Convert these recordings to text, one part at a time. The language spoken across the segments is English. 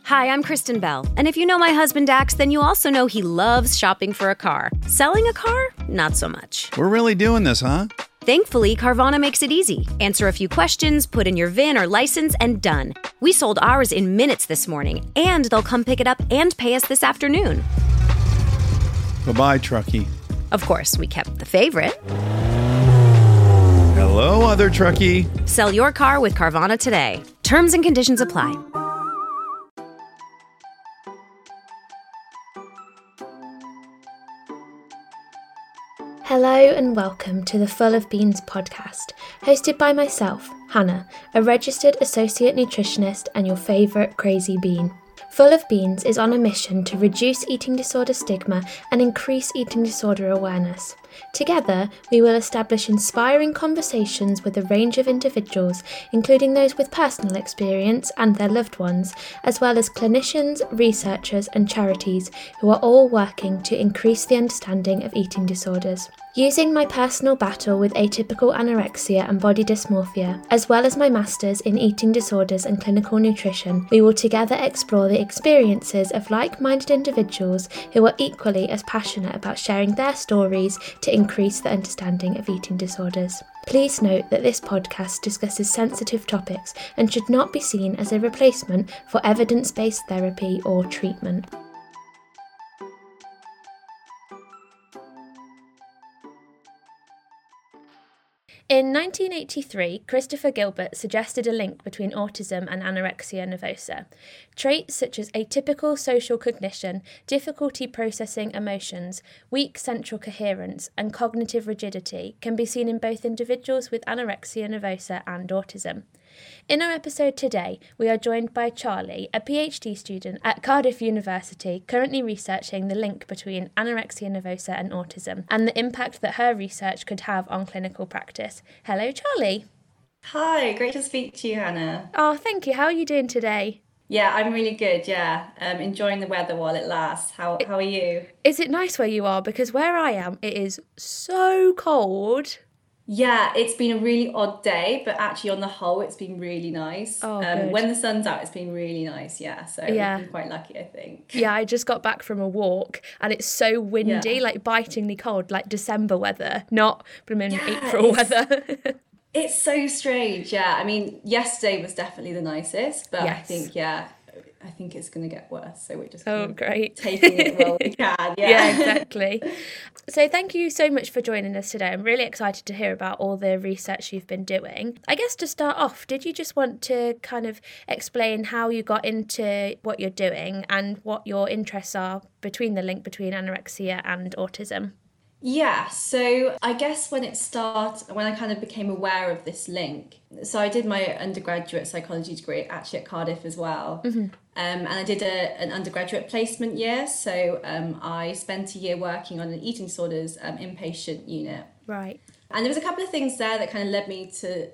Hi, I'm Kristen Bell, and if you know my husband Dax, then you also know he loves shopping for a car. Selling a car? Not so much. We're really doing this, huh? Thankfully, Carvana makes it easy. Answer a few questions, put in your VIN or license, and done. We sold ours in minutes this morning, and they'll come pick it up and pay us this afternoon. Bye-bye, truckie. Of course, we kept the favorite. Hello, other truckie. Sell your car with Carvana today. Terms and conditions apply. Hello and welcome to the Full of Beans podcast, hosted by myself, Hannah, a registered associate nutritionist and your favourite crazy bean. Full of Beans is on a mission to reduce eating disorder stigma and increase eating disorder awareness. Together, we will establish inspiring conversations with a range of individuals, including those with personal experience and their loved ones, as well as clinicians, researchers and charities who are all working to increase the understanding of eating disorders. Using my personal battle with atypical anorexia and body dysmorphia, as well as my masters in eating disorders and clinical nutrition, we will together explore the experiences of like-minded individuals who are equally as passionate about sharing their stories to increase the understanding of eating disorders. Please note that this podcast discusses sensitive topics and should not be seen as a replacement for evidence-based therapy or treatment. In 1983, Christopher Gilbert suggested a link between autism and anorexia nervosa. Traits such as atypical social cognition, difficulty processing emotions, weak central coherence, and cognitive rigidity can be seen in both individuals with anorexia nervosa and autism. In our episode today, we are joined by Charlie, a PhD student at Cardiff University, currently researching the link between anorexia nervosa and autism, and the impact that her research could have on clinical practice. Hello, Charlie. Hi, great to speak to you, Hannah. Oh, thank you. How are you doing today? Yeah, I'm really good, yeah. Enjoying the weather while it lasts. How are you? Is it nice where you are? Because where I am, it is so cold. Yeah, it's been a really odd day, but actually on the whole, it's been really nice. Oh, good. When the sun's out, it's been really nice, yeah. So Yeah. We've been quite lucky, I think. Yeah, I just got back from a walk and it's so windy, like bitingly cold, like December weather, not April weather. It's so strange, yeah. I mean, yesterday was definitely the nicest, but Yes. I think it's going to get worse. So we're just Great. taking it while we can. Yeah, exactly. So thank you so much for joining us today. I'm really excited to hear about all the research you've been doing. I guess to start off, did you just want to kind of explain how you got into what you're doing and what your interests are between the link between anorexia and autism? Yeah, so I guess when I kind of became aware of this link, so I did my undergraduate psychology degree actually at Cardiff as well. Mm-hmm. And I did an undergraduate placement year. So I spent a year working on an eating disorders inpatient unit. Right. And there was a couple of things there that kind of led me to,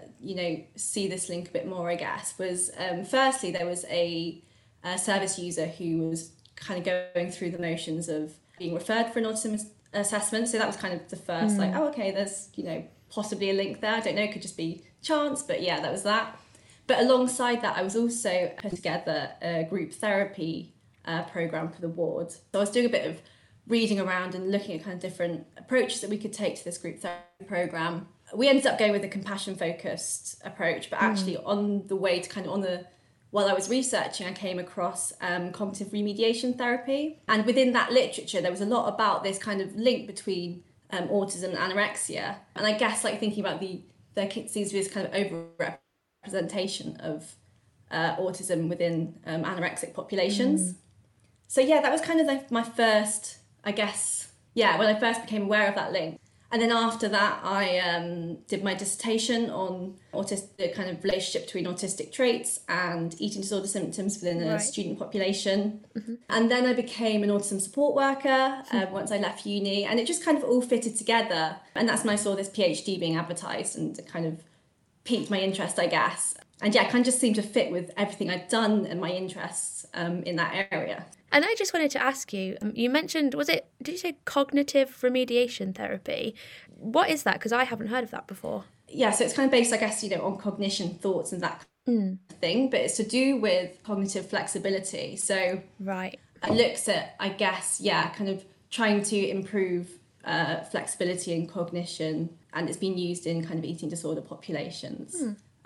see this link a bit more, I guess, was firstly, there was a service user who was kind of going through the motions of being referred for an autism assessment. So that was kind of the first, there's, possibly a link there. I don't know, it could just be chance, but yeah, that was that. But alongside that, I was also putting together a group therapy program for the ward. So I was doing a bit of reading around and looking at kind of different approaches that we could take to this group therapy program. We ended up going with a compassion-focused approach, but actually on the way to while I was researching, I came across cognitive remediation therapy. And within that literature, there was a lot about this kind of link between autism and anorexia. And I guess thinking about there seems to be this kind of overrepresentation of autism within anorexic populations. So yeah, that was kind of my first, I guess, when I first became aware of that link. And then after that, I did my dissertation on the kind of relationship between autistic traits and eating disorder symptoms within a student population. Mm-hmm. And then I became an autism support worker once I left uni, and it just kind of all fitted together. And that's when I saw this PhD being advertised, and it kind of piqued my interest, I guess. And yeah, it kind of just seemed to fit with everything I'd done and my interests in that area. And I just wanted to ask you, you mentioned, did you say cognitive remediation therapy? What is that? Because I haven't heard of that before. Yeah, so it's kind of based, I guess, on cognition, thoughts and that thing, but it's to do with cognitive flexibility. So Right. it looks at, I guess, kind of trying to improve flexibility and cognition, and it's been used in kind of eating disorder populations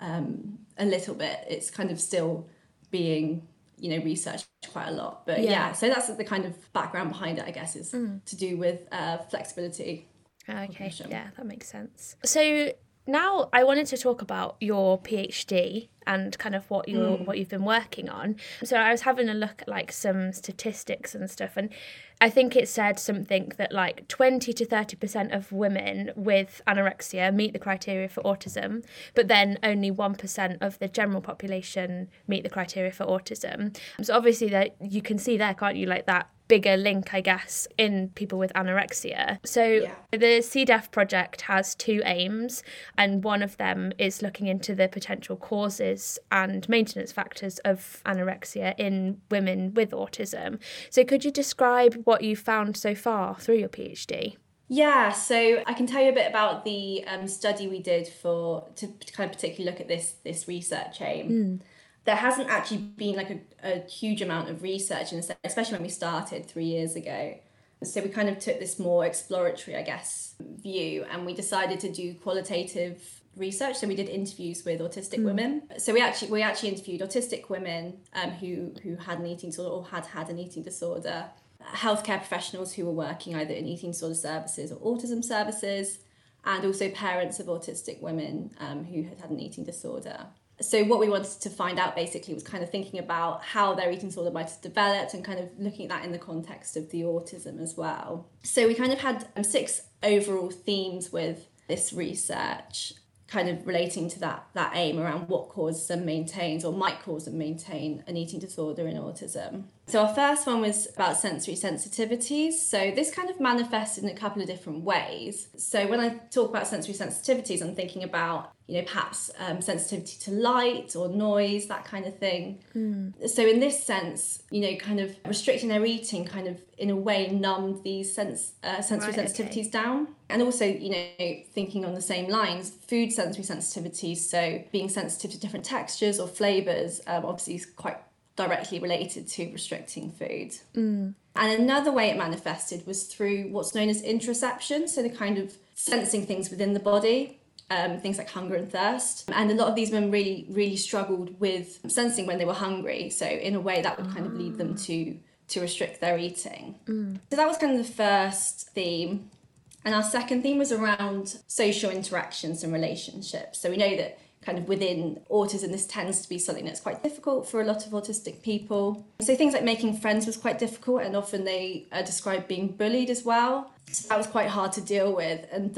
a little bit. It's kind of still being researched quite a lot, but so that's the kind of background behind it, I guess, is to do with flexibility. Okay, cognition. yeah, that makes sense. So now I wanted to talk about your PhD and kind of what you've been working on. So I was having a look at like some statistics and stuff, and I think it said something that like 20 to 30% of women with anorexia meet the criteria for autism, but then only 1% of the general population meet the criteria for autism. So obviously that you can see there, can't you, like that bigger link, I guess, in people with anorexia. So the CDEF project has two aims, and one of them is looking into the potential causes and maintenance factors of anorexia in women with autism. So could you describe what you found so far through your PhD? Yeah, so I can tell you a bit about the study we did to kind of particularly look at this research aim. There hasn't actually been like a huge amount of research in this, especially when we started 3 years ago. So we kind of took this more exploratory, I guess, view, and we decided to do qualitative research. So we did interviews with autistic women. So we actually interviewed autistic women who had an eating disorder or had an eating disorder, healthcare professionals who were working either in eating disorder services or autism services, and also parents of autistic women who had an eating disorder. So what we wanted to find out basically was kind of thinking about how their eating disorder might have developed and kind of looking at that in the context of the autism as well. So we kind of had 6 overall themes with this research, kind of relating to that aim around what causes and maintains or might cause and maintain an eating disorder in autism. So our first one was about sensory sensitivities. So this kind of manifested in a couple of different ways. So when I talk about sensory sensitivities, I'm thinking about, perhaps sensitivity to light or noise, that kind of thing. So in this sense, kind of restricting their eating kind of in a way numbed these sensory sensitivities down. And also, thinking on the same lines, food sensory sensitivities, so being sensitive to different textures or flavours, obviously is quite directly related to restricting food. And another way it manifested was through what's known as interoception, so the kind of sensing things within the body, things like hunger and thirst. And a lot of these women really, really struggled with sensing when they were hungry. So in a way that would kind of lead them to restrict their eating. So that was kind of the first theme. And our second theme was around social interactions and relationships. So we know that kind of within autism, this tends to be something that's quite difficult for a lot of autistic people. So things like making friends was quite difficult, and often they describe being bullied as well. So that was quite hard to deal with. And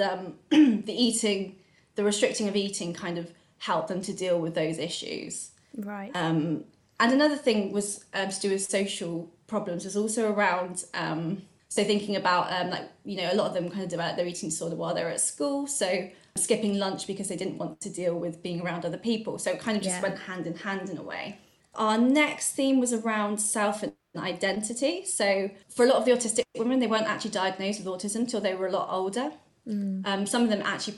the restricting of eating kind of helped them to deal with those issues. Right. And another thing was to do with social problems was also around... So thinking about, a lot of them kind of developed their eating disorder while they were at school. So skipping lunch because they didn't want to deal with being around other people. So it kind of just went hand in hand in a way. Our next theme was around self and identity. So for a lot of the autistic women, they weren't actually diagnosed with autism until they were a lot older. Some of them actually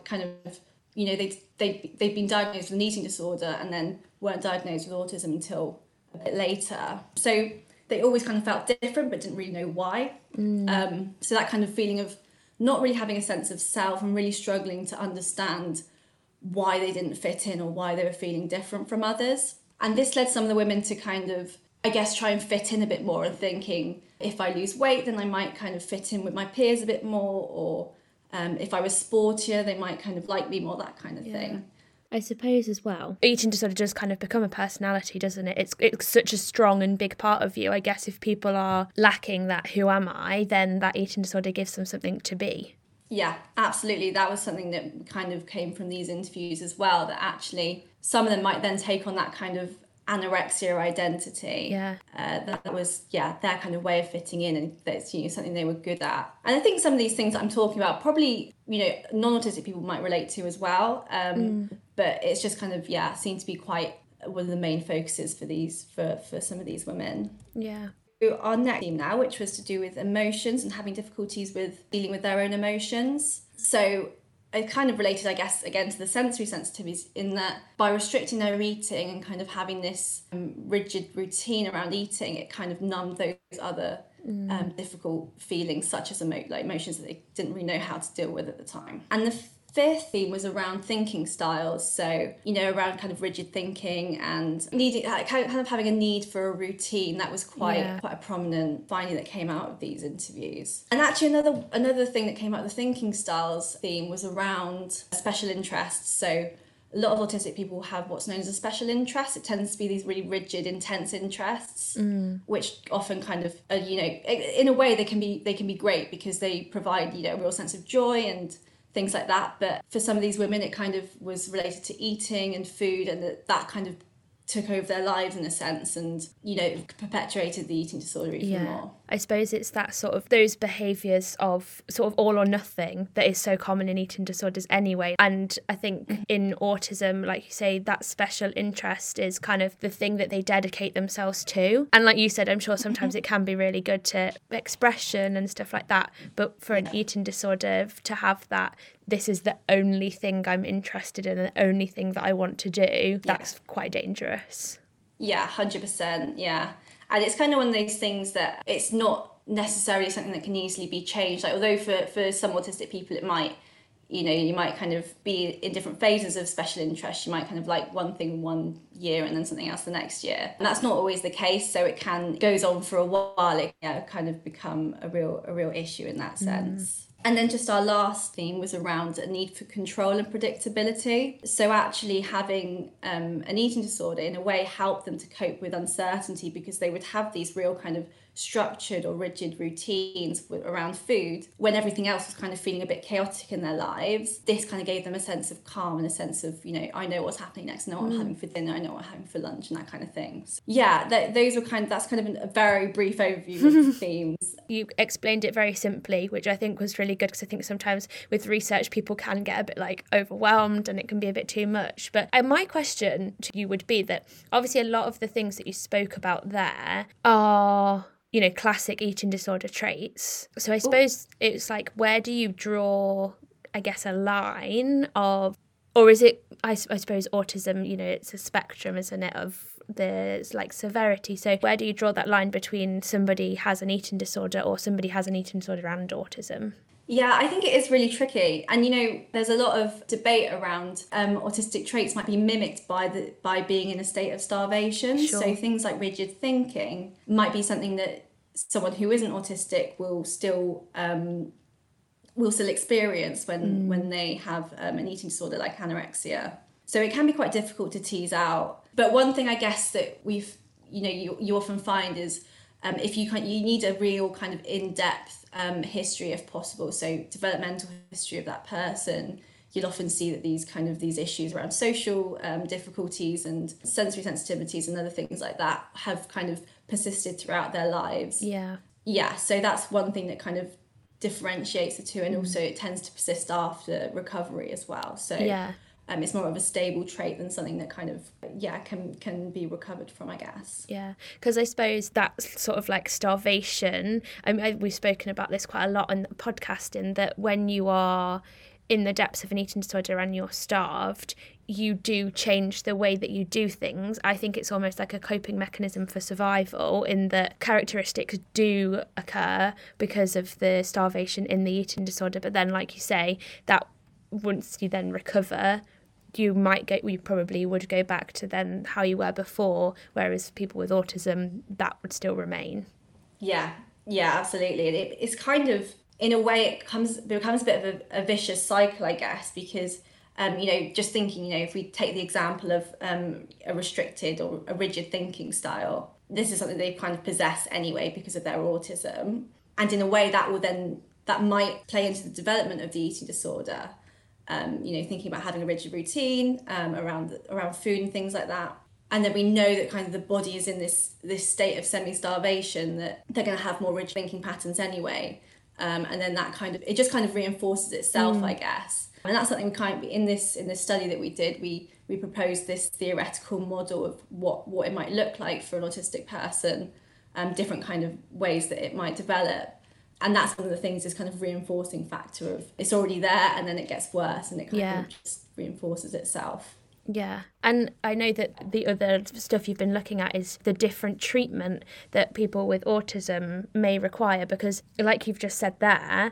they'd been diagnosed with an eating disorder and then weren't diagnosed with autism until a bit later. So they always kind of felt different but didn't really know why. So that kind of feeling of not really having a sense of self and really struggling to understand why they didn't fit in or why they were feeling different from others. And this led some of the women to kind of, I guess, try and fit in a bit more and thinking, if I lose weight, then I might kind of fit in with my peers a bit more, or if I was sportier, they might kind of like me more, that kind of thing. I suppose as well, eating disorder does kind of become a personality, doesn't it? It's such a strong and big part of you. I guess if people are lacking that who am I, then that eating disorder gives them something to be. Yeah, absolutely. That was something that kind of came from these interviews as well, that actually some of them might then take on that kind of anorexia identity. That was their kind of way of fitting in, and that's something they were good at. And I think some of these things that I'm talking about probably non-autistic people might relate to as well, but it's just kind of seemed to be quite one of the main focuses for some of these women. Our next theme now, which was to do with emotions and having difficulties with dealing with their own emotions. So kind of related, I guess, again to the sensory sensitivities, in that by restricting their eating and kind of having this rigid routine around eating, it kind of numbed those other difficult feelings, such as emotions that they didn't really know how to deal with at the time. And the fifth theme was around thinking styles, so around kind of rigid thinking and needing kind of having a need for a routine. That was quite a prominent finding that came out of these interviews. And actually another thing that came out of the thinking styles theme was around special interests. So a lot of autistic people have what's known as a special interest. It tends to be these really rigid, intense interests, which often kind of in a way they can be great because they provide a real sense of joy and things like that. But for some of these women, it kind of was related to eating and food, and that kind of took over their lives in a sense, and perpetuated the eating disorder even more. I suppose it's that sort of those behaviours of sort of all or nothing that is so common in eating disorders anyway. And I think in autism, like you say, that special interest is kind of the thing that they dedicate themselves to. And like you said, I'm sure sometimes it can be really good to expression and stuff like that. But for an eating disorder, to have that, this is the only thing I'm interested in and the only thing that I want to do, that's quite dangerous. Yeah, 100%. Yeah. And it's kind of one of those things that it's not necessarily something that can easily be changed. Like, although for some autistic people, it might, you might kind of be in different phases of special interest. You might kind of like one thing one year and then something else the next year. And that's not always the case. So it goes on for a while. It kind of become a real issue in that sense. And then just our last theme was around a need for control and predictability. So actually having an eating disorder in a way helped them to cope with uncertainty, because they would have these real kind of structured or rigid routines around food when everything else was kind of feeling a bit chaotic in their lives. This kind of gave them a sense of calm and a sense of, I know what's happening next, I know what I'm having for dinner, I know what I'm having for lunch, and that kind of thing. So, that's kind of a very brief overview of the themes. You explained it very simply, which I think was really good, because I think sometimes with research people can get a bit like overwhelmed and it can be a bit too much. But my question to you would be that obviously a lot of the things that you spoke about there are classic eating disorder traits. So I suppose it's like, where do you draw, I guess, a line of, or is it, I suppose autism, it's a spectrum, isn't it, of there's like severity. So where do you draw that line between somebody has an eating disorder or somebody has an eating disorder and autism? Yeah, I think it is really tricky. And, there's a lot of debate around autistic traits might be mimicked by being in a state of starvation. Sure. So things like rigid thinking might be something that someone who isn't autistic will still experience when they have an eating disorder like anorexia. So it can be quite difficult to tease out. But one thing I guess that you often find is if you need a real kind of in-depth history if possible, so developmental history of that person. You'll often see that these issues around social difficulties and sensory sensitivities and other things like that have kind of persisted throughout their lives. Yeah, so that's one thing that kind of differentiates the two, and also it tends to persist after recovery as well. So it's more of a stable trait than something that kind of can be recovered from, I guess. Yeah, because I suppose that's sort of like starvation. We've spoken about this quite a lot on the podcast, in that when you are in the depths of an eating disorder and you're starved, you do change the way that you do things. I think it's almost like a coping mechanism for survival, in that characteristics do occur because of the starvation in the eating disorder. But then, like you say, that once you then recover, you probably would go back to then how you were before, whereas people with autism, that would still remain. Yeah, absolutely. And it's kind of, in a way, it becomes a bit of a vicious cycle, I guess, because just thinking, if we take the example of a restricted or a rigid thinking style, this is something they kind of possess anyway because of their autism. And in a way that might play into the development of the eating disorder. Thinking about having a rigid routine around food and things like that. And then we know that kind of the body is in this state of semi-starvation, that they're going to have more rigid thinking patterns anyway. And then it just kind of reinforces itself, I guess. And that's something we kind of, in this study that we did, we proposed this theoretical model of what it might look like for an autistic person, different kind of ways that it might develop. And that's one of the things, is kind of reinforcing factor of it's already there and then it gets worse and it kind of just reinforces itself. Yeah, and I know that the other stuff you've been looking at is the different treatment that people with autism may require, because like you've just said there,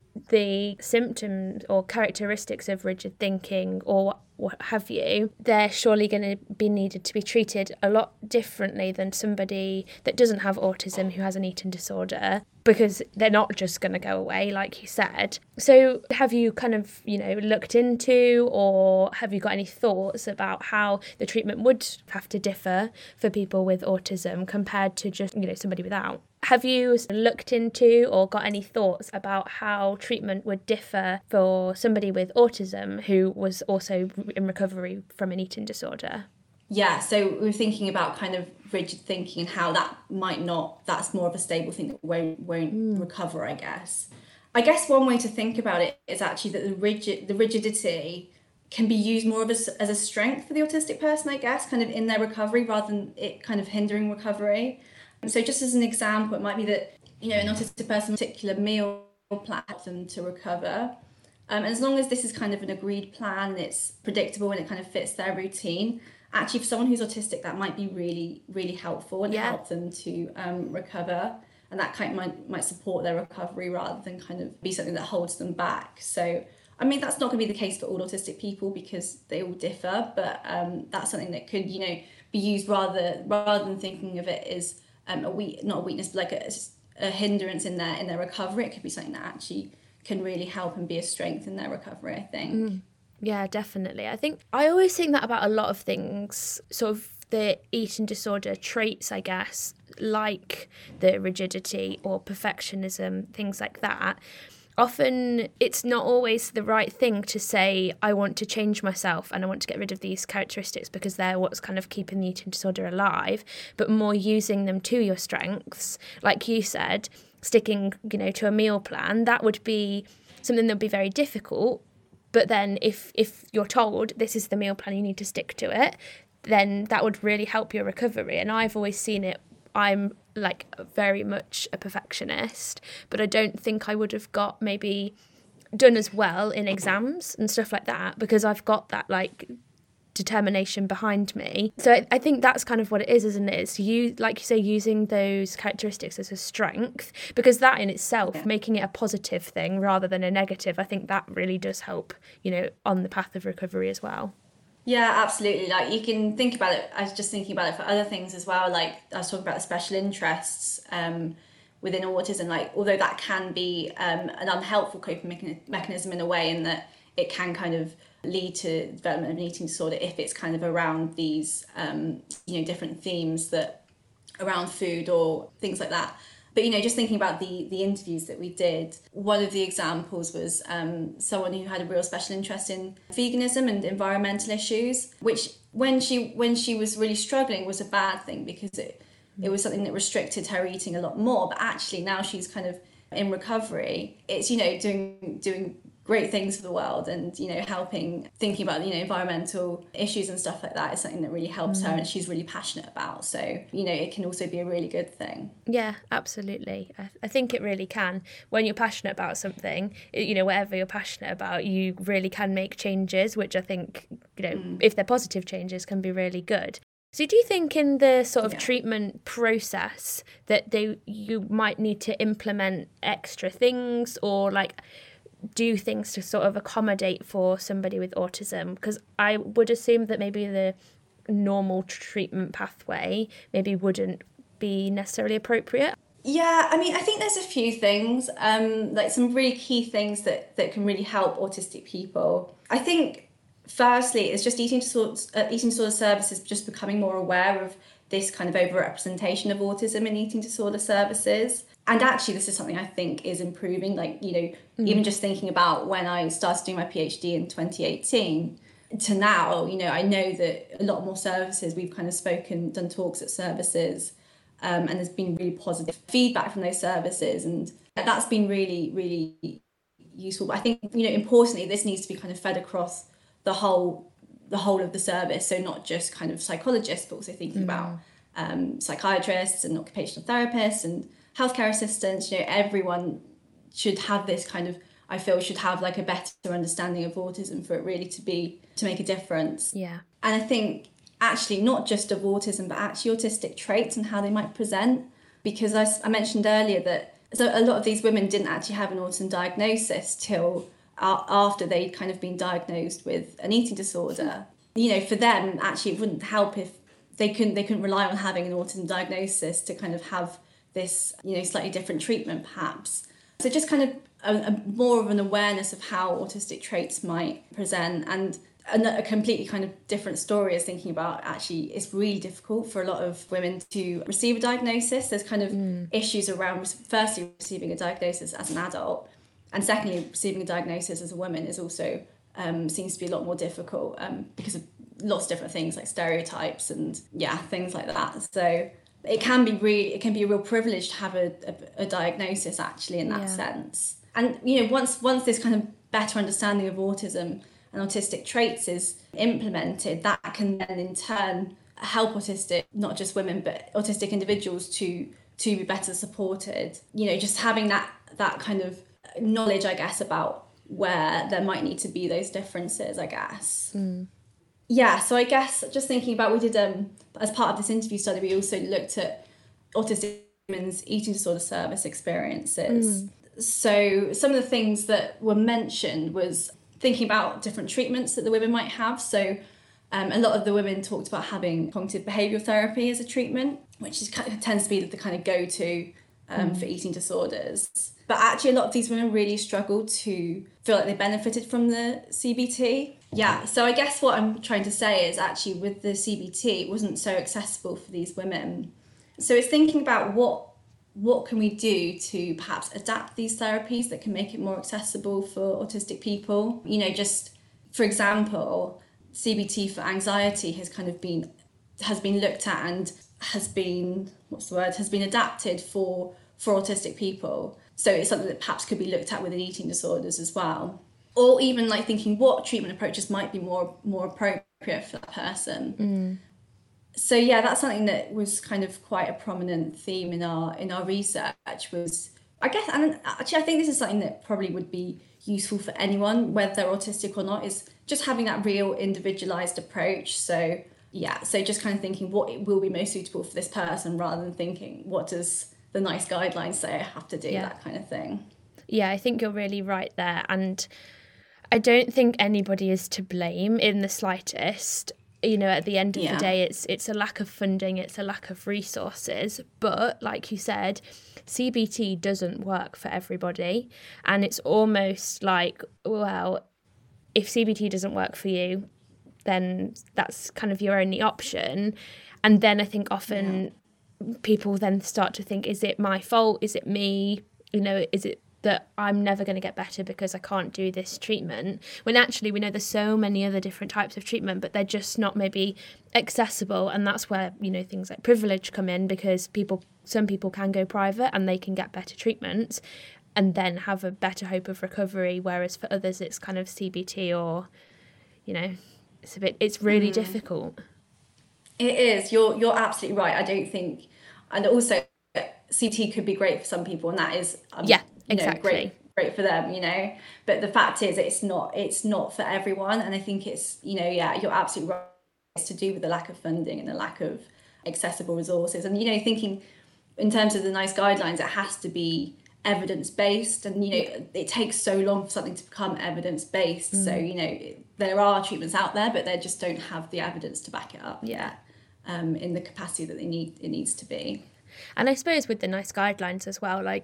the symptoms or characteristics of rigid thinking or what have you, they're surely going to be needed to be treated a lot differently than somebody that doesn't have autism who has an eating disorder, because they're not just going to go away, like you said. So have you kind of, looked into, or have you got any thoughts about how the treatment would have to differ for people with autism compared to just, somebody without? Have you looked into or got any thoughts about how treatment would differ for somebody with autism who was also in recovery from an eating disorder? Yeah, so we were thinking about kind of rigid thinking and how that that's more of a stable thing that won't recover, I guess. I guess one way to think about it is actually that the rigidity can be used more as a strength for the autistic person, I guess, kind of in their recovery rather than it kind of hindering recovery. So just as an example, it might be that, an autistic person, a particular meal plan helps them to recover. And as long as this is kind of an agreed plan, it's predictable and it kind of fits their routine, actually for someone who's autistic, that might be really, really helpful and help them to recover. And that kind of might support their recovery rather than kind of be something that holds them back. So, I mean, that's not going to be the case for all autistic people because they all differ, but that's something that could, be used rather than thinking of it as not a weakness, but like a hindrance in their recovery. It could be something that actually can really help and be a strength in their recovery, I think. Yeah, definitely. I always think that about a lot of things, sort of the eating disorder traits, I guess, like the rigidity or perfectionism, things like that. Often it's not always the right thing to say, I want to change myself and I want to get rid of these characteristics because they're what's kind of keeping the eating disorder alive, but more using them to your strengths. Like you said, sticking, to a meal plan, that would be something that would be very difficult. But then if you're told this is the meal plan, you need to stick to it, then that would really help your recovery. And I've always seen it. I'm like very much a perfectionist, but I don't think I would have got maybe done as well in exams and stuff like that because I've got that like determination behind me. So I think that's kind of what it is, isn't it? It's you, like you say, using those characteristics as a strength, because that in itself, making it a positive thing rather than a negative, I think that really does help, on the path of recovery as well. Yeah, absolutely. Like you can think about it. I was just thinking about it for other things as well. Like I was talking about the special interests within autism. Like although that can be an unhelpful coping mechanism in a way, in that it can kind of lead to development of an eating disorder if it's kind of around these different themes that around food or things like that. But just thinking about the interviews that we did, one of the examples was someone who had a real special interest in veganism and environmental issues, which when she was really struggling was a bad thing because it was something that restricted her eating a lot more. But actually now she's kind of in recovery. It's doing great things for the world and helping, thinking about environmental issues and stuff like that is something that really helps her and she's really passionate about. So it can also be a really good thing. Yeah, absolutely. I think it really can. When you're passionate about something, whatever you're passionate about, you really can make changes, which I think if they're positive changes, can be really good. So do you think in the sort of treatment process that you might need to implement extra things or like do things to sort of accommodate for somebody with autism? Because I would assume that maybe the normal treatment pathway maybe wouldn't be necessarily appropriate. Yeah, I mean, I think there's a few things, like some really key things that can really help autistic people. I think, firstly, it's just eating disorder services just becoming more aware of this kind of overrepresentation of autism in eating disorder services. And actually, this is something I think is improving. Like, even just thinking about when I started doing my PhD in 2018 to now, I know that a lot more services, we've kind of done talks at services, and there's been really positive feedback from those services. And that's been really, really useful. But I think, importantly, this needs to be kind of fed across the whole of the service. So not just kind of psychologists, but also thinking about psychiatrists and occupational therapists and healthcare assistants, everyone should have this kind of, I feel, should have like a better understanding of autism for it really to make a difference. Yeah. And I think actually not just of autism, but actually autistic traits and how they might present. Because I mentioned earlier that so a lot of these women didn't actually have an autism diagnosis till after they'd kind of been diagnosed with an eating disorder. You know, for them, actually, it wouldn't help if they couldn't rely on having an autism diagnosis to kind of have this, you know, slightly different treatment, perhaps. So just kind of a more of an awareness of how autistic traits might present. And a completely kind of different story is thinking about actually it's really difficult for a lot of women to receive a diagnosis. There's kind of issues around firstly receiving a diagnosis as an adult, and secondly receiving a diagnosis as a woman is also seems to be a lot more difficult because of lots of different things like stereotypes and things like that. So it can be a real privilege to have a diagnosis actually in that sense. And you know, once this kind of better understanding of autism and autistic traits is implemented, that can then in turn help autistic, not just women, but autistic individuals to be better supported. You know, just having that kind of knowledge, I guess, about where there might need to be those differences, I guess. Yeah, so I guess just thinking about, we did, as part of this interview study, we also looked at autistic women's eating disorder service experiences. So some of the things that were mentioned was thinking about different treatments that the women might have. So a lot of the women talked about having cognitive behavioural therapy as a treatment, which tends to be the kind of go-to for eating disorders. But actually a lot of these women really struggled to feel like they benefited from the CBT. Yeah, so I guess what I'm trying to say is actually with the CBT, it wasn't so accessible for these women. So it's thinking about what can we do to perhaps adapt these therapies that can make it more accessible for autistic people. You know, just for example, CBT for anxiety has been looked at and has been adapted for autistic people. So it's something that perhaps could be looked at with eating disorders as well. Or even like thinking what treatment approaches might be more appropriate for that person. So yeah, that's something that was kind of quite a prominent theme in our research was, I guess, and actually I think this is something that probably would be useful for anyone, whether they're autistic or not, is just having that real individualized approach. So yeah, so just kind of thinking what will be most suitable for this person rather than thinking what does the NICE guidelines say I have to do, that kind of thing. Yeah, I think you're really right there. And I don't think anybody is to blame in the slightest. You know, at the end of the day, it's a lack of funding, it's a lack of resources. But like you said, CBT doesn't work for everybody. And it's almost like, well, if CBT doesn't work for you, then that's kind of your only option. And then I think often people then start to think, is it my fault? Is it me? You know, is it that I'm never going to get better because I can't do this treatment? When actually we know there's so many other different types of treatment, but they're just not maybe accessible. And that's where, you know, things like privilege come in, because some people can go private and they can get better treatments and then have a better hope of recovery. Whereas for others, it's kind of CBT or, you know, it's really difficult. It is. You're absolutely right. I don't think, and also CBT could be great for some people, and that is exactly great for them, you know. But the fact is, it's not for everyone, and I think it's, you know, you're absolutely right. It's to do with the lack of funding and the lack of accessible resources, and you know, thinking in terms of the NICE guidelines, it has to be evidence-based, and you know, it takes so long for something to become evidence-based. So you know, there are treatments out there, but they just don't have the evidence to back it up in the capacity that it needs to be. And I suppose with the NICE guidelines as well, like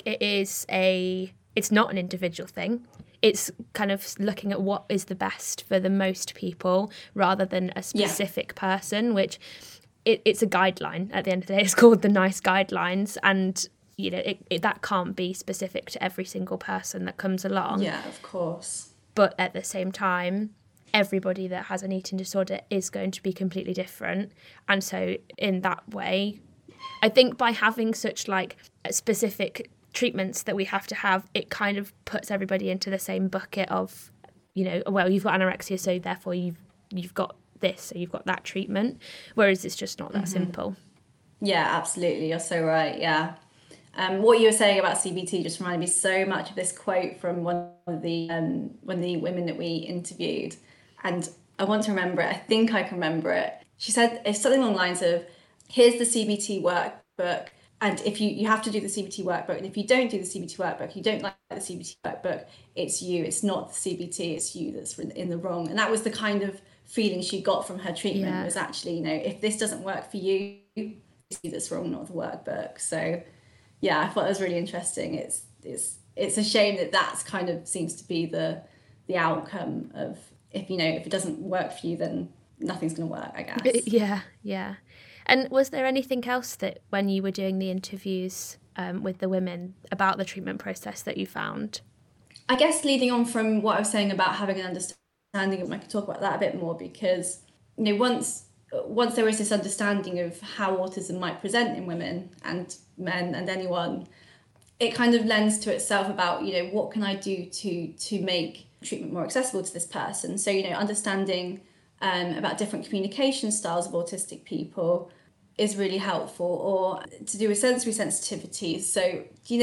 it's not an individual thing. It's kind of looking at what is the best for the most people rather than a specific person, which it's a guideline at the end of the day. It's called the NICE guidelines, and you know, that can't be specific to every single person that comes along. Yeah, of course. But at the same time, everybody that has an eating disorder is going to be completely different. And so in that way, I think by having such like specific treatments that we have to have, it kind of puts everybody into the same bucket of, you know, well, you've got anorexia, so therefore you've got this, so you've got that treatment. Whereas it's just not that simple. Yeah, absolutely. You're so right. Yeah. What you were saying about CBT just reminded me so much of this quote from one of the women that we interviewed, and I want to remember it. I think I can remember it. She said it's something along the lines of, here's the CBT workbook, and if you have to do the CBT workbook, and if you don't do the CBT workbook, you don't like the CBT workbook, it's you, it's not the CBT, it's you that's in the wrong. And that was the kind of feeling she got from her treatment, was actually, if this doesn't work for you, it's you that's wrong, not the workbook. So yeah, I thought that was really interesting. It's a shame that that's kind of seems to be the outcome of, if it doesn't work for you, then nothing's going to work, I guess. Yeah. And was there anything else that when you were doing the interviews with the women about the treatment process that you found? I guess leading on from what I was saying about having an understanding of, I could talk about that a bit more, because once there was this understanding of how autism might present in women and men and anyone, it kind of lends to itself about, what can I do to make treatment more accessible to this person? So, understanding about different communication styles of autistic people is really helpful, or to do with sensory sensitivities. So,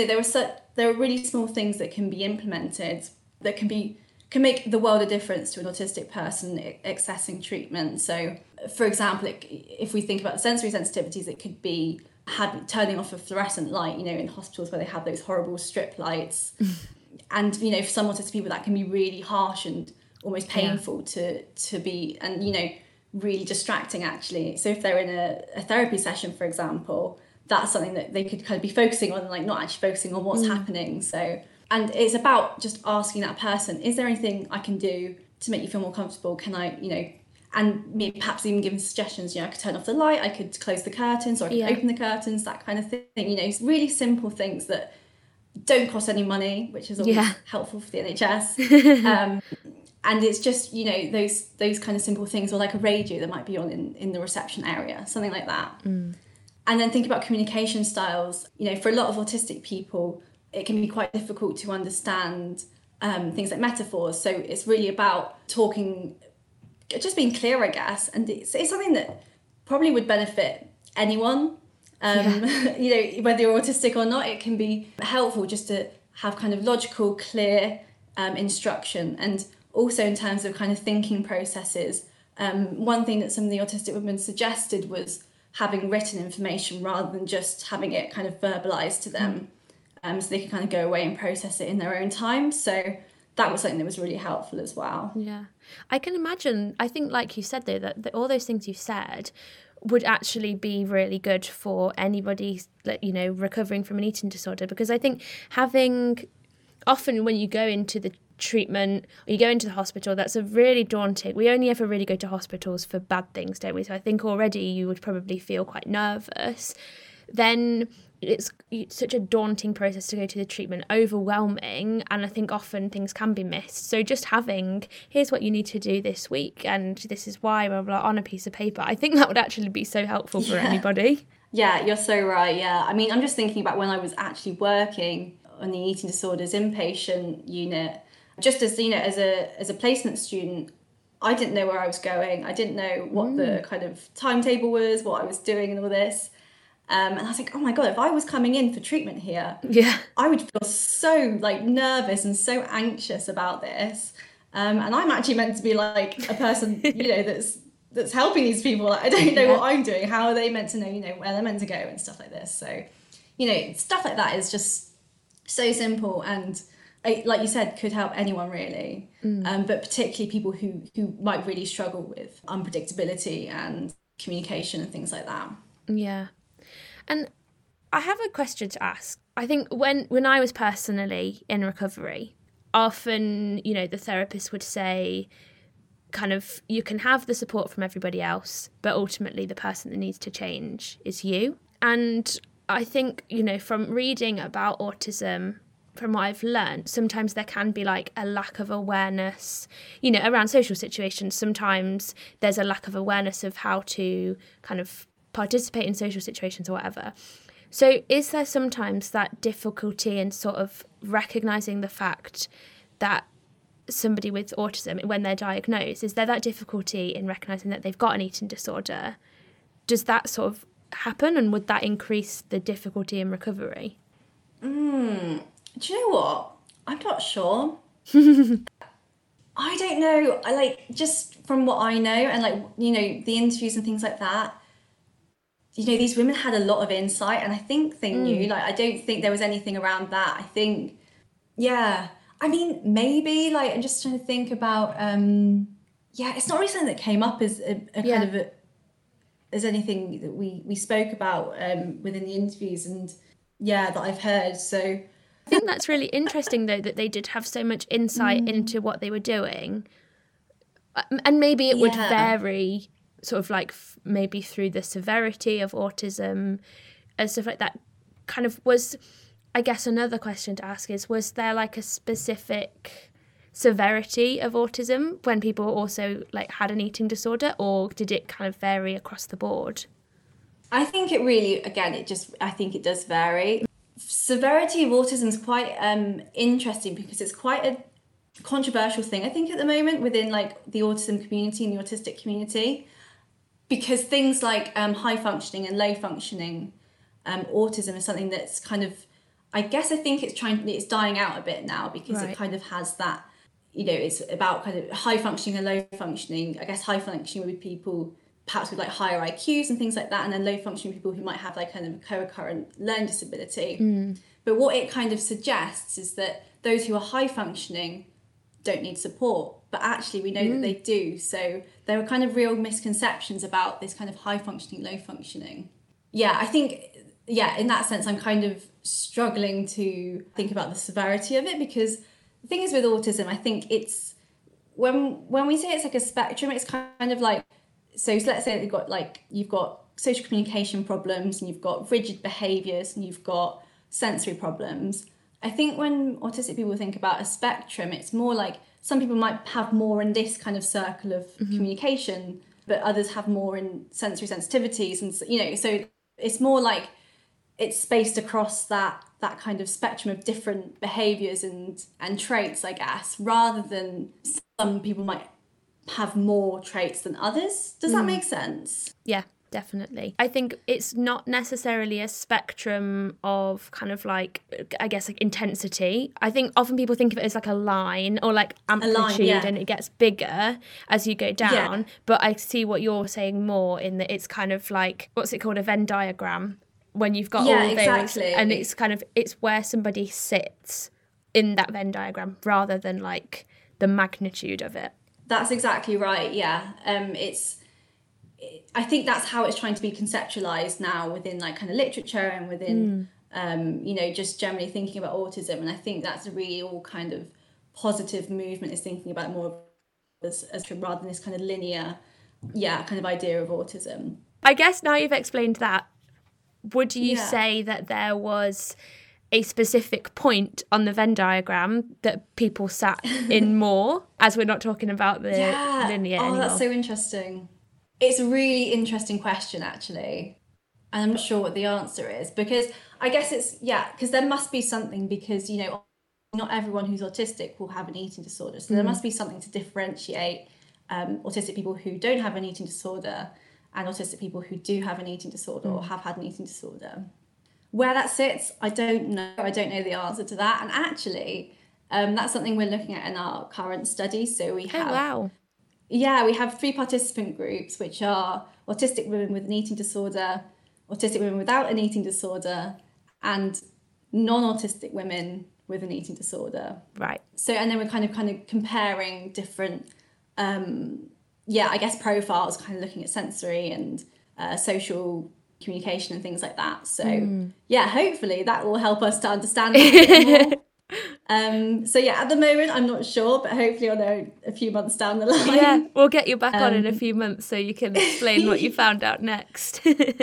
there are really small things that can be implemented that can make the world a difference to an autistic person accessing treatment. So, for example, if we think about the sensory sensitivities, it could be turning off a fluorescent light, in hospitals where they have those horrible strip lights. And, for some autistic people, that can be really harsh and almost painful to be, and, really distracting, actually. So if they're in a therapy session, for example, that's something that they could kind of be focusing on, like not actually focusing on what's happening. So, and it's about just asking that person, is there anything I can do to make you feel more comfortable? Can I, and maybe perhaps even giving suggestions, I could turn off the light, I could close the curtains, or I could open the curtains, that kind of thing. Really simple things that don't cost any money, which is always helpful for the NHS. And it's just, those kind of simple things, or like a radio that might be on in the reception area, something like that. And then think about communication styles. For a lot of autistic people, it can be quite difficult to understand things like metaphors. So it's really about talking, just being clear, I guess. And it's something that probably would benefit anyone. Whether you're autistic or not, it can be helpful just to have kind of logical, clear instruction. And also in terms of kind of thinking processes, one thing that some of the autistic women suggested was having written information rather than just having it kind of verbalised to them, so they could kind of go away and process it in their own time. So that was something that was really helpful as well. Yeah, I can imagine. I think, like you said, though, that all those things you said would actually be really good for anybody, recovering from an eating disorder, because I think often when you go into the treatment or you go into the hospital, that's a really daunting. We only ever really go to hospitals for bad things, don't we? So I think already you would probably feel quite nervous. Then it's such a daunting process to go to the treatment, overwhelming, and I think often things can be missed. So just having, here's what you need to do this week, and this is why, blah, blah, on a piece of paper, I think that would actually be so helpful for anybody. Yeah, you're so right. Yeah, I mean, I'm just thinking about when I was actually working on the eating disorders inpatient unit. Just as as a placement student, I didn't know where I was going. I didn't know what the kind of timetable was, what I was doing, and all this. And I was like, oh my God, if I was coming in for treatment here, I would feel so nervous and so anxious about this. And I'm actually meant to be like a person, that's helping these people. I don't know what I'm doing. How are they meant to know, where they're meant to go and stuff like this? So, stuff like that is just so simple, and like you said, could help anyone really, but particularly people who might really struggle with unpredictability and communication and things like that. Yeah. And I have a question to ask. I think when I was personally in recovery, often, the therapist would say, kind of, you can have the support from everybody else, but ultimately the person that needs to change is you. And I think, from reading about autism, from what I've learned, sometimes there can be a lack of awareness, around social situations. Sometimes there's a lack of awareness of how to kind of participate in social situations or whatever. So is there sometimes that difficulty in sort of recognising the fact that somebody with autism, when they're diagnosed, is there that difficulty in recognising that they've got an eating disorder? Does that sort of happen, and would that increase the difficulty in recovery? Do you know what? I'm not sure. I don't know. I just from what I know and the interviews and things like that, these women had a lot of insight and I think they knew. I don't think there was anything around that. I think, yeah. I mean, maybe I'm just trying to think about, it's not really something that came up as as anything that we spoke about within the interviews and that I've heard. So I think that's really interesting, though, that they did have so much insight into what they were doing. And maybe it would vary sort of maybe through the severity of autism and stuff like that. Kind of was, I guess another question to ask is, was there a specific severity of autism when people also had an eating disorder, or did it kind of vary across the board? I think it really, again, I think it does vary. Severity of autism is quite interesting because it's quite a controversial thing, I think, at the moment within the autism community and the autistic community, because things like high functioning and low functioning autism is something that's kind of, I think it's dying out a bit now because it kind of has that, it's about kind of high functioning and low functioning. I guess high functioning would be people perhaps with higher IQs and things like that, and then low functioning people who might have kind of a co-occurrent learning disability. But what it kind of suggests is that those who are high functioning don't need support, but actually we know that they do. So there are kind of real misconceptions about this kind of high functioning, low functioning. Yeah, I think, in that sense, I'm kind of struggling to think about the severity of it, because the thing is with autism, I think it's, when we say it's a spectrum, it's kind of so let's say you've got social communication problems and you've got rigid behaviours and you've got sensory problems. I think when autistic people think about a spectrum, it's more some people might have more in this kind of circle of communication, but others have more in sensory sensitivities. And, so it's more it's spaced across that kind of spectrum of different behaviours and traits, I guess, rather than some people might have more traits than others. Does that make sense? Yeah, definitely. I think it's not necessarily a spectrum of kind of I guess intensity. I think often people think of it as a line or amplitude, and it gets bigger as you go down. But I see what you're saying more in that it's kind of what's it called, a Venn diagram, when you've got all those, exactly. And it's kind of, it's where somebody sits in that Venn diagram rather than the magnitude of it. That's exactly right. Yeah. I think that's how it's trying to be conceptualized now within kind of literature and within, just generally thinking about autism. And I think that's a really all kind of positive movement, is thinking about more as rather than this kind of linear, kind of idea of autism. I guess now you've explained that, would you say that there was a specific point on the Venn diagram that people sat in more, as we're not talking about the linear anymore? That's so interesting. It's a really interesting question, actually. And I'm not sure what the answer is, because I guess it's, because there must be something, because, not everyone who's autistic will have an eating disorder. So there must be something to differentiate autistic people who don't have an eating disorder and autistic people who do have an eating disorder or have had an eating disorder. Where that sits, I don't know. I don't know the answer to that. And actually, that's something we're looking at in our current study. So we have... we have 3 participant groups, which are autistic women with an eating disorder, autistic women without an eating disorder, and non-autistic women with an eating disorder. Right. So, and then we're kind of comparing different, I guess profiles, kind of looking at sensory and social communication and things like that. So, hopefully that will help us to understand it a bit more. At the moment I'm not sure, but hopefully I'll know a few months down the line. Yeah, we'll get you back on in a few months so you can explain what you found out next.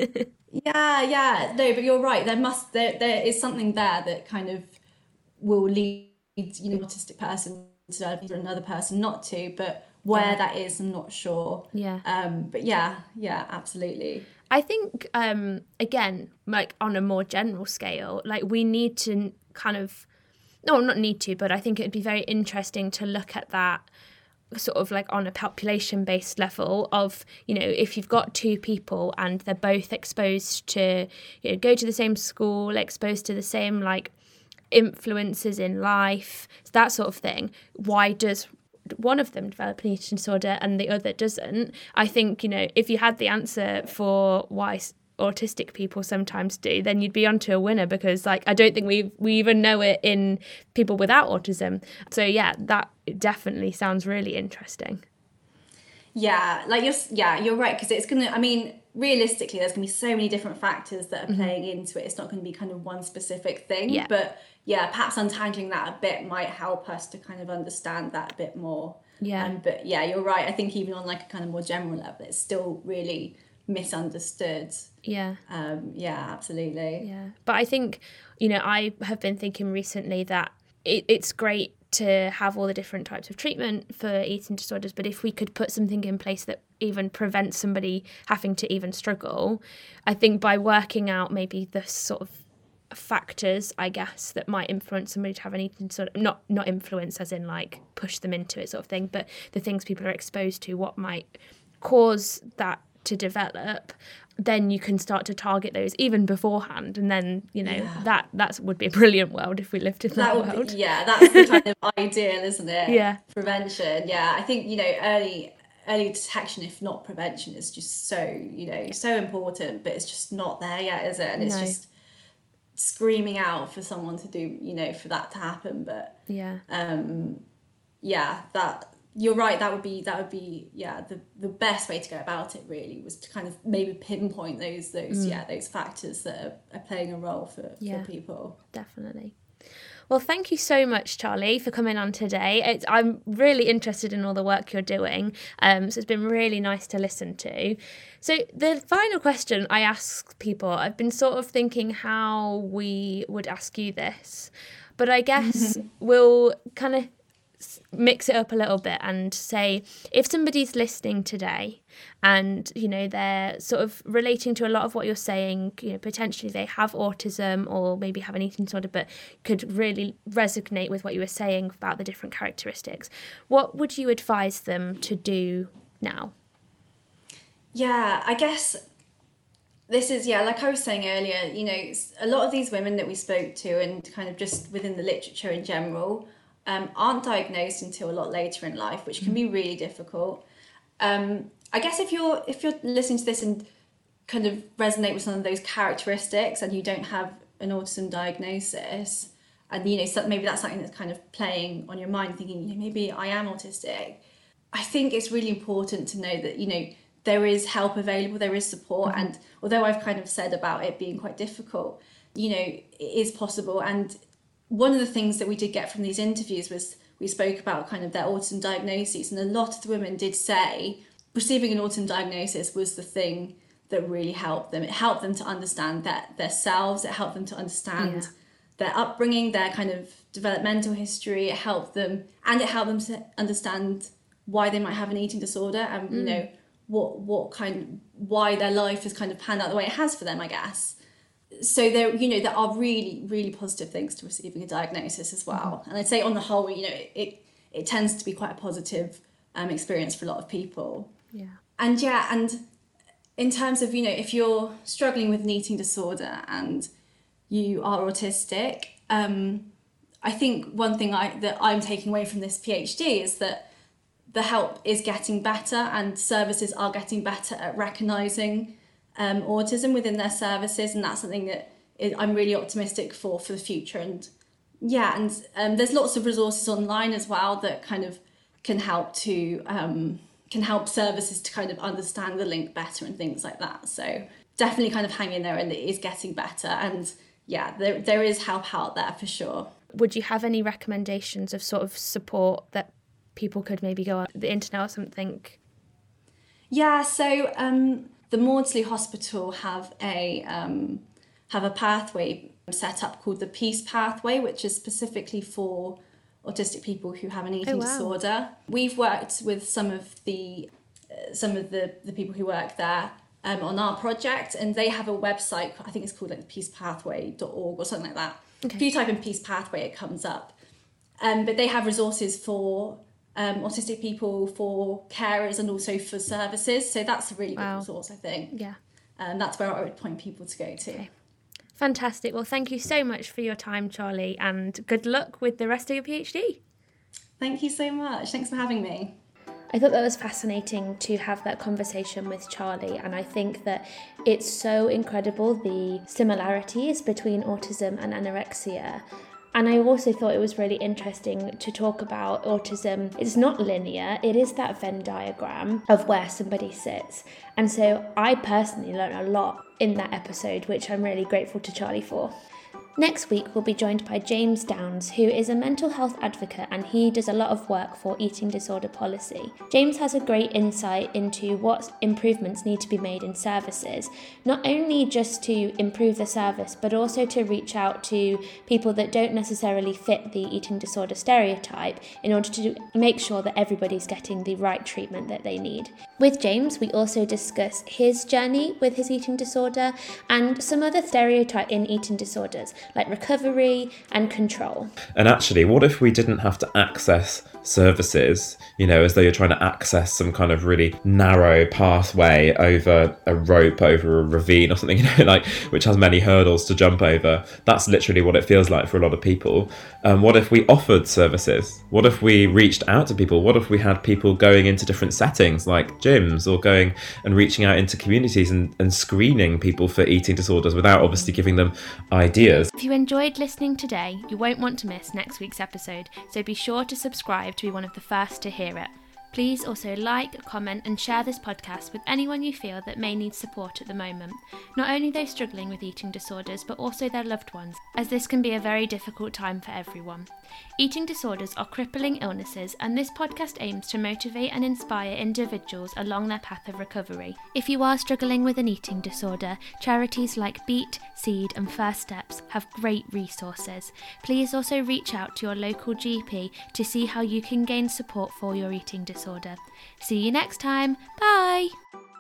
No, but you're right, there is something there that kind of will lead an autistic person to develop or another person not to, but where that is, I'm not sure. But absolutely. I think again, on a more general scale, we need to kind of, no, not need to, but I think it'd be very interesting to look at that sort of on a population-based level of, if you've got 2 people and they're both exposed to, go to the same school, exposed to the same influences in life, that sort of thing. Why does one of them develop an eating disorder and the other doesn't? I think, if you had the answer for why autistic people sometimes do, then you'd be onto a winner, because I don't think we even know it in people without autism. So yeah, that definitely sounds really interesting. Yeah, you're right, because it's gonna, realistically, there's gonna be so many different factors that are playing into it. It's not gonna be kind of one specific thing. But yeah, perhaps untangling that a bit might help us to kind of understand that a bit more. But yeah, you're right. I think even on a kind of more general level, it's still really misunderstood. Absolutely. But I think, I have been thinking recently that it's great to have all the different types of treatment for eating disorders, but if we could put something in place that even prevents somebody having to even struggle, I think by working out maybe the sort of factors, I guess, that might influence somebody to have an eating disorder, not influence as in push them into it sort of thing, but the things people are exposed to, what might cause that to develop, then you can start to target those even beforehand, and then that would be a brilliant world if we lived in that world. That's the kind of ideal, isn't it? Prevention. I think early detection, if not prevention, is just so important, but it's just not there yet, is it? And it's just screaming out for someone to do for that to happen. But that you're right, that would be the best way to go about it, really, was to kind of maybe pinpoint those factors that are playing a role for people. Definitely. Well, thank you so much, Charlie, for coming on today. I'm really interested in all the work you're doing, so it's been really nice to listen to. So the final question I ask people, I've been sort of thinking how we would ask you this, but I guess we'll kind of mix it up a little bit and say, if somebody's listening today and they're sort of relating to a lot of what you're saying, potentially they have autism or maybe have an eating disorder, but could really resonate with what you were saying about the different characteristics, what would you advise them to do now? I guess this is, like I was saying earlier, a lot of these women that we spoke to, and kind of just within the literature in general, aren't diagnosed until a lot later in life, which can be really difficult. I guess if you're listening to this and kind of resonate with some of those characteristics, and you don't have an autism diagnosis, and maybe that's something that's kind of playing on your mind, thinking maybe I am autistic, I think it's really important to know that there is help available, there is support, and although I've kind of said about it being quite difficult, it is possible. And one of the things that we did get from these interviews was we spoke about kind of their autism diagnoses, and a lot of the women did say receiving an autism diagnosis was the thing that really helped them. It helped them to understand their selves, it helped them to understand their upbringing, their kind of developmental history, it helped them to understand why they might have an eating disorder, and why their life has kind of panned out the way it has for them, I guess. So there are really, really positive things to receiving a diagnosis as well. And I'd say on the whole, it tends to be quite a positive experience for a lot of people. And in terms of, if you're struggling with an eating disorder and you are autistic, I think one thing that I'm taking away from this PhD is that the help is getting better, and services are getting better at recognising autism within their services, and that's something that I'm really optimistic for the future. And there's lots of resources online as well that kind of can help services to kind of understand the link better and things like that. So definitely kind of hang in there, and it is getting better, and there is help out there for sure. Would you have any recommendations of sort of support that people could maybe go on the internet or something? So the Maudsley Hospital have a pathway set up called the Peace Pathway, which is specifically for autistic people who have an eating disorder. We've worked with some of the people who work there on our project, and they have a website, I think it's called peacepathway.org or something like that. Okay. If you type in Peace Pathway, it comes up. But they have resources for autistic people, for carers, and also for services. So that's a really good resource, I think. That's where I would point people to go to. Okay. Fantastic. Well, thank you so much for your time, Charlie, and good luck with the rest of your PhD. Thank you so much. Thanks for having me. I thought that was fascinating to have that conversation with Charlie, and I think that it's so incredible the similarities between autism and anorexia. And I also thought it was really interesting to talk about autism. It's not linear, it is that Venn diagram of where somebody sits. And so I personally learned a lot in that episode, which I'm really grateful to Charlie for. Next week, we'll be joined by James Downs, who is a mental health advocate, and he does a lot of work for eating disorder policy. James has a great insight into what improvements need to be made in services, not only just to improve the service, but also to reach out to people that don't necessarily fit the eating disorder stereotype in order to make sure that everybody's getting the right treatment that they need. With James, we also discuss his journey with his eating disorder and some other stereotypes in eating disorders, like recovery and control. And actually, what if we didn't have to access services, as though you're trying to access some kind of really narrow pathway over a rope, over a ravine or something, which has many hurdles to jump over. That's literally what it feels like for a lot of people. What if we offered services? What if we reached out to people? What if we had people going into different settings like gyms, or going and reaching out into communities and screening people for eating disorders without obviously giving them ideas? If you enjoyed listening today, you won't want to miss next week's episode, so be sure to subscribe to be one of the first to hear it. Please also like, comment and share this podcast with anyone you feel that may need support at the moment, not only those struggling with eating disorders but also their loved ones, as this can be a very difficult time for everyone. Eating disorders are crippling illnesses, and this podcast aims to motivate and inspire individuals along their path of recovery. If you are struggling with an eating disorder, charities like Beat, Seed and First Steps have great resources. Please also reach out to your local GP to see how you can gain support for your eating disorder. See you next time. Bye!